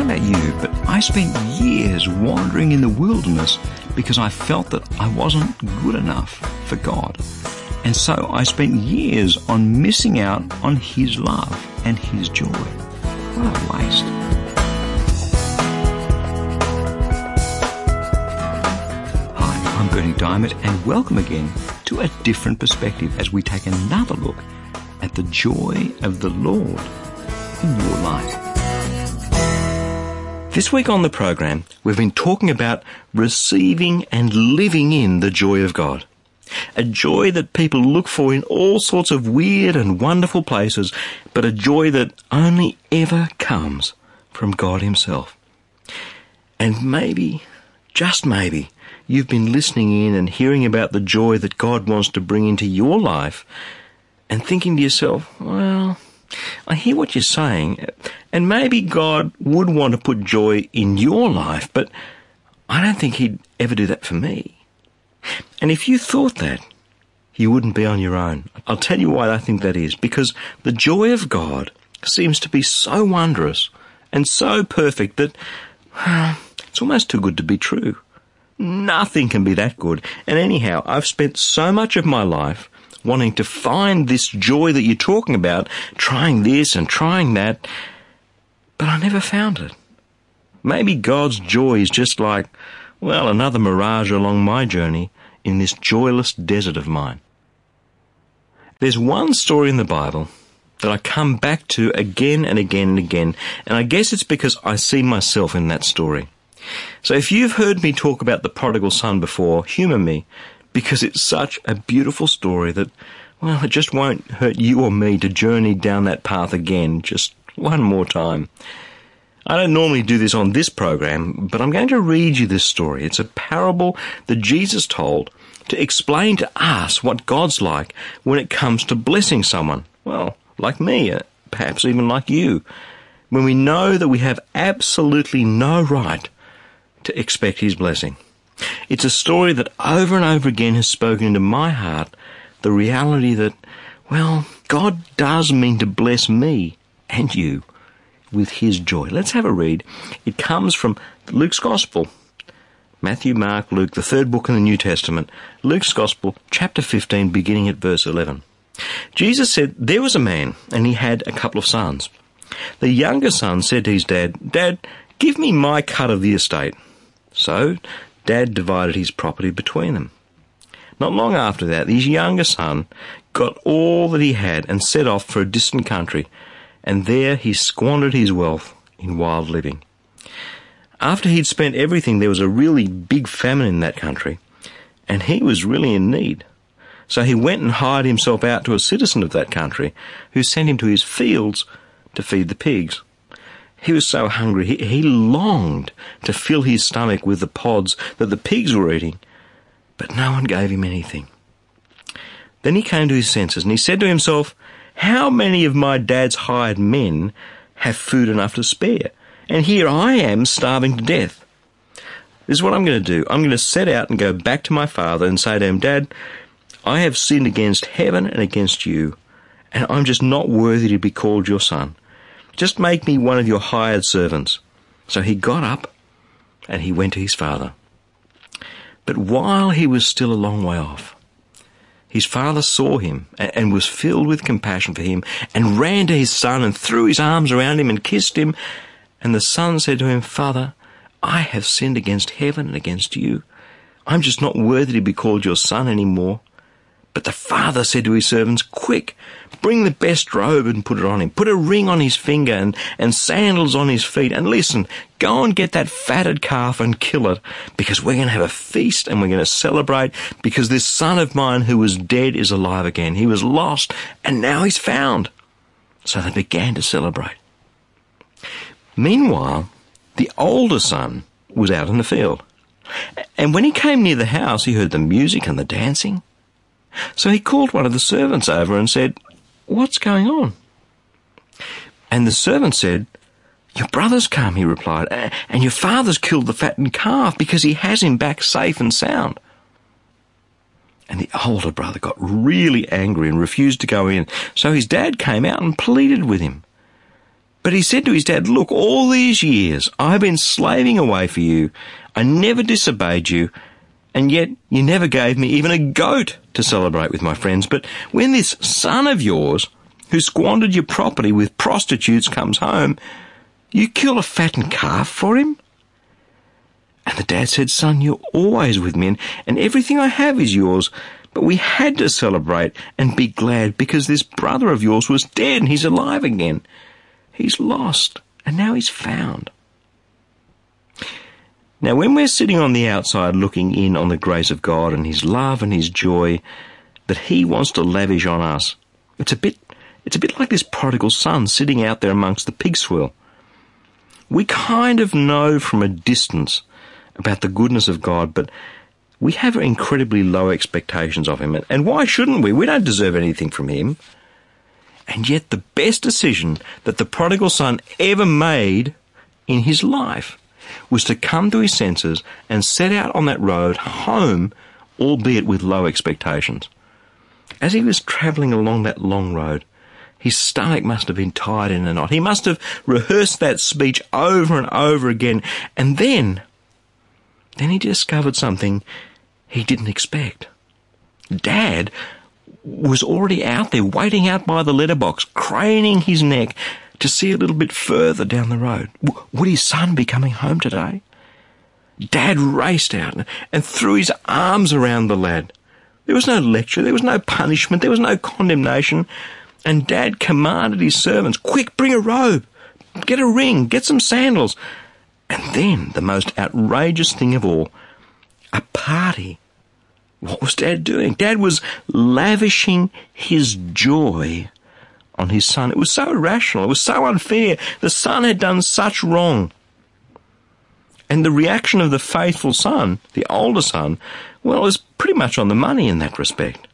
about you, but I spent years wandering in the wilderness because I felt that I wasn't good enough for God. And so I spent years on missing out on His love and His joy. What a waste. Hi, I'm Bernie Diamond, and welcome again to A Different Perspective as we take another look at the joy of the Lord in your life. This week on the program, we've been talking about receiving and living in the joy of God. A joy that people look for in all sorts of weird and wonderful places, but a joy that only ever comes from God Himself. And maybe, just maybe, you've been listening in and hearing about the joy that God wants to bring into your life and thinking to yourself, well, I hear what you're saying, and maybe God would want to put joy in your life, but I don't think He'd ever do that for me. And if you thought that, you wouldn't be on your own. I'll tell you why I think that is, because the joy of God seems to be so wondrous and so perfect that it's almost too good to be true. Nothing can be that good. And anyhow, I've spent so much of my life wanting to find this joy that you're talking about, trying this and trying that, but I never found it. Maybe God's joy is just like, well, another mirage along my journey in this joyless desert of mine. There's one story in the Bible that I come back to again and again and again, and I guess it's because I see myself in that story. So if you've heard me talk about the prodigal son before, humour me, because it's such a beautiful story that, well, it just won't hurt you or me to journey down that path again, just one more time. I don't normally do this on this program, but I'm going to read you this story. It's a parable that Jesus told to explain to us what God's like when it comes to blessing someone. Well, like me, perhaps even like you, when we know that we have absolutely no right to expect His blessing. It's a story that over and over again has spoken into my heart the reality that, well, God does mean to bless me and you with His joy. Let's have a read. It comes from Luke's Gospel. Matthew, Mark, Luke, the third book in the New Testament. Luke's Gospel, chapter 15, beginning at verse 11. Jesus said, there was a man, and he had a couple of sons. The younger son said to his dad, Dad, give me my cut of the estate. So Dad divided his property between them. Not long after that, his younger son got all that he had and set off for a distant country, and there he squandered his wealth in wild living. After he'd spent everything, there was a really big famine in that country, and he was really in need. So he went and hired himself out to a citizen of that country, who sent him to his fields to feed the pigs. He was so hungry, he longed to fill his stomach with the pods that the pigs were eating, but no one gave him anything. Then he came to his senses, and he said to himself, how many of my dad's hired men have food enough to spare? And here I am starving to death. This is what I'm going to do. I'm going to set out and go back to my father and say to him, Dad, I have sinned against heaven and against you, and I'm just not worthy to be called your son. Just make me one of your hired servants. So he got up and he went to his father. But while he was still a long way off, his father saw him and was filled with compassion for him and ran to his son and threw his arms around him and kissed him. And the son said to him, Father, I have sinned against heaven and against you. I'm just not worthy to be called your son anymore. But the father said to his servants, quick, bring the best robe and put it on him. Put a ring on his finger and sandals on his feet. And listen, go and get that fatted calf and kill it, because we're going to have a feast and we're going to celebrate, because this son of mine who was dead is alive again. He was lost and now he's found. So they began to celebrate. Meanwhile, the older son was out in the field. And when he came near the house, he heard the music and the dancing. So he called one of the servants over and said, what's going on? And the servant said, your brother's come, he replied, and your father's killed the fattened calf because he has him back safe and sound. And the older brother got really angry and refused to go in. So his dad came out and pleaded with him. But he said to his dad, look, all these years I've been slaving away for you. I never disobeyed you. And yet you never gave me even a goat to celebrate with my friends. But when this son of yours, who squandered your property with prostitutes, comes home, you kill a fattened calf for him? And the dad said, son, you're always with me, and everything I have is yours. But we had to celebrate and be glad because this brother of yours was dead and he's alive again. He's lost and now he's found. Now, when we're sitting on the outside looking in on the grace of God and his love and his joy that he wants to lavish on us, it's a bit like this prodigal son sitting out there amongst the pig swill. We kind of know from a distance about the goodness of God, but we have incredibly low expectations of him. And why shouldn't we? We don't deserve anything from him. And yet the best decision that the prodigal son ever made in his life was to come to his senses and set out on that road home, albeit with low expectations. As he was travelling along that long road, his stomach must have been tied in a knot. He must have rehearsed that speech over and over again. And then he discovered something he didn't expect. Dad was already out there, waiting out by the letterbox, craning his neck to see a little bit further down the road. Would his son be coming home today? Dad raced out and threw his arms around the lad. There was no lecture, there was no punishment, there was no condemnation. And Dad commanded his servants, quick, bring a robe, get a ring, get some sandals. And then, the most outrageous thing of all, a party. What was Dad doing? Dad was lavishing his joy on his son. It was so irrational. It was so unfair. The son had done such wrong. And the reaction of the faithful son, the older son, well, is pretty much on the money in that respect.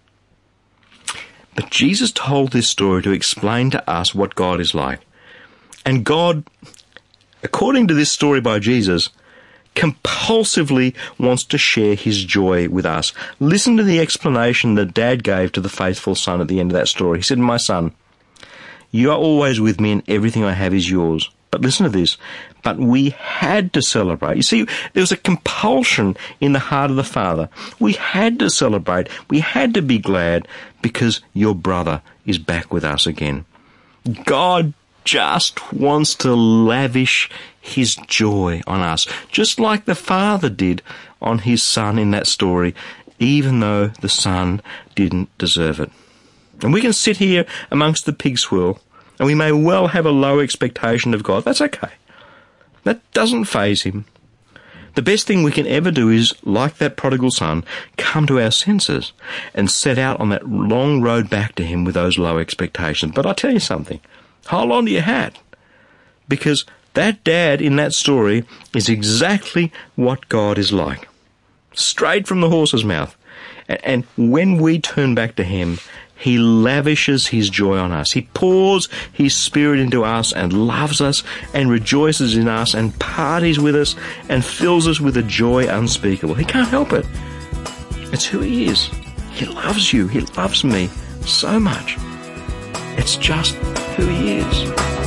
But Jesus told this story to explain to us what God is like. And God, according to this story by Jesus, compulsively wants to share his joy with us. Listen to the explanation that Dad gave to the faithful son at the end of that story. He said, my son, you are always with me and everything I have is yours. But listen to this. But we had to celebrate. You see, there was a compulsion in the heart of the father. We had to celebrate. We had to be glad because your brother is back with us again. God just wants to lavish his joy on us, just like the father did on his son in that story, even though the son didn't deserve it. And we can sit here amongst the pig swill, and we may well have a low expectation of God. That's okay. That doesn't faze him. The best thing we can ever do is, like that prodigal son, come to our senses and set out on that long road back to him with those low expectations. But I tell you something, hold on to your hat, because that dad in that story is exactly what God is like. Straight from the horse's mouth. And when we turn back to him, he lavishes his joy on us. He pours his spirit into us and loves us and rejoices in us and parties with us and fills us with a joy unspeakable. He can't help it. It's who he is. He loves you. He loves me so much. It's just who he is.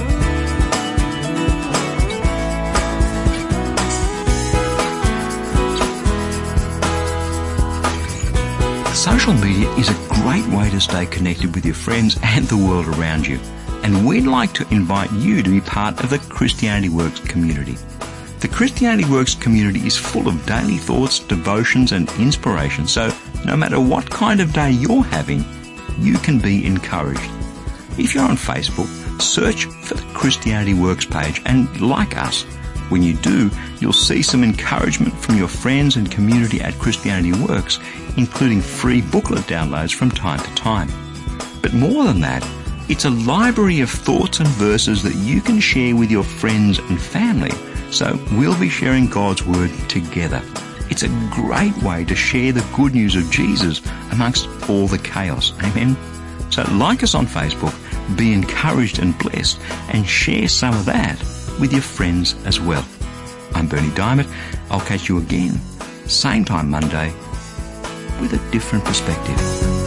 Social media is a great way to stay connected with your friends and the world around you. And we'd like to invite you to be part of the Christianity Works community. The Christianity Works community is full of daily thoughts, devotions and inspiration. So no matter what kind of day you're having, you can be encouraged. If you're on Facebook, search for the Christianity Works page and like us. When you do, you'll see some encouragement from your friends and community at Christianity Works, including free booklet downloads from time to time. But more than that, it's a library of thoughts and verses that you can share with your friends and family. So we'll be sharing God's Word together. It's a great way to share the good news of Jesus amongst all the chaos. Amen? So like us on Facebook, be encouraged and blessed, and share some of that with your friends as well. I'm Bernie Diamond. I'll catch you again, same time Monday, with a different perspective.